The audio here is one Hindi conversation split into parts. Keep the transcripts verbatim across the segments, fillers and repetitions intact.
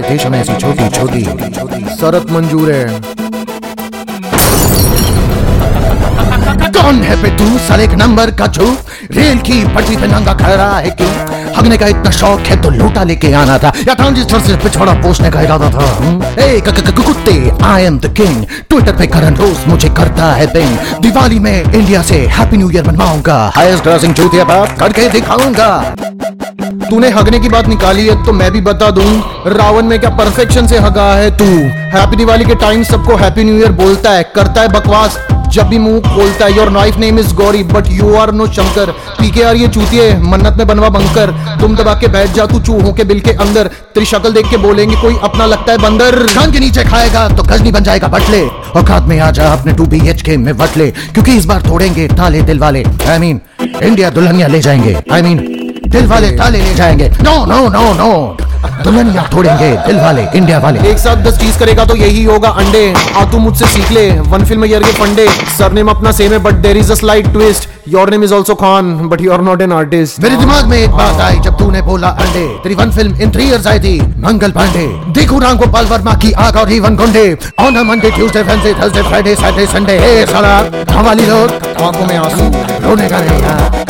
देशों में ऐसी छोटी छोटी शरत मंजूर है। कौन है पे तू साले एक नंबर का छू, रेल की पटरी पे नंगा खड़ा है क्यों? हगने का इतना शौक है तो लोटा लेके आना था, या ट्रांजिस्टर से पिछड़ा पोषने का इरादा था। ए कुत्ते, I am the king, Twitter पे करण रोज मुझे करता है बिंग। दिवाली में इंडिया से हैप्पी न्यू ईयर मनवाऊंगा, हाईएस्ट ग्रॉसिंग चूतिया बात करके दिखाऊंगा। तूने हगने की बात निकाली है तो मैं भी बता दूं, रावण में क्या परफेक्शन से हगा है तू। हैप्पी दिवाली के टाइम सबको हैप्पी न्यू ईयर बोलता है, करता है बकवास जब भी मुंह खोलता है। Your knife name is Gauri but you are no Shankar. PKR ये चूतिए मन्नत में बनवा बंकर, तुम दबा के बैठ जा तू चूहों के बिल के अंदर। तेरी शक्ल देख के बोलेंगे कोई अपना लगता है बंदर। कान के नीचे खाएगा तो गजनी बन जाएगा बटले, औकात में आ जा अपने टू बी एच के में वटले, क्योंकि इस बार तोड़ेंगे ताले दिल वाले। आई मीन इंडिया दुल्हनिया ले जाएंगे, आई मीन दिल वाले ताले ले जाएंगे। नो नो नो नो दुल्हनिया तोड़ेंगे दिल वाले इंडिया वाले। एक साथ दस चीज करेगा तो यही होगा अंडे, आ तू मुझसे सीख ले वन फिल्म ईयर के फंडे। सरनेम अपना सेम है but there is a slight twist, your name is also Khan but you are not an artist. मेरे दिमाग में एक बात आई जब तूने बोला अंडे, तेरी one film in three years आई थी मंगल पांडे। देखो राम गोपाल वर्मा की आग और even Gunday, on a Monday Tuesday Wednesday Thursday Friday Saturday Sunday. ए साला हमारी लोग आंखों में आंसू रोने का नहीं,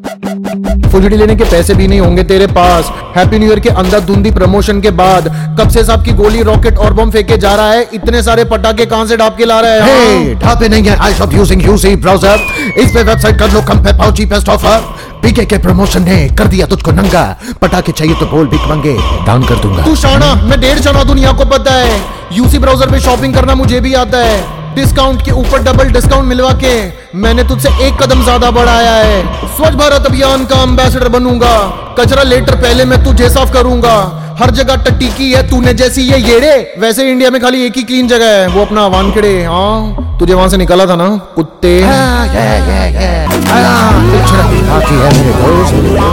फुलझड़ी लेने के पैसे भी नहीं होंगे तेरे पास। हैप्पी न्यू ईयर के अंदर धुंधी प्रमोशन के बाद कब से साहब की गोली रॉकेट और बम फेंके जा रहा है, इतने सारे पटाखे कहां से ढाप के ला रहा है? hey, ढापे नहीं है, I stop using UC browser, इस पे वेबसाइट कर लो कम पे पाओ चीपेस्ट ऑफर। पीके के प्रमोशन ने कर दिया तुझको नंगा, पटाखे चाहिए तो बोल भीख मांगे दान कर दूंगा। तू शाना मैं डेढ़ शाना दुनिया को पता है, यूसी ब्राउजर पे शॉपिंग करना मुझे भी आता है। डिस्काउंट के ऊपर डबल डिस्काउंट मिलवा के मैंने तुझसे एक कदम ज्यादा बढ़ाया है। स्वच्छ भारत अभियान का एम्बेसडर बनूंगा, कचरा लेटर पहले मैं तुझे साफ करूंगा। हर जगह टट्टी की है तूने जैसी ये येड़े, वैसे इंडिया में खाली एक ही क्लीन जगह है वो अपना वानखेड़े। हाँ तुझे वहां से निकाला था ना कुत्ते। हाँ, yeah, yeah, yeah. हाँ,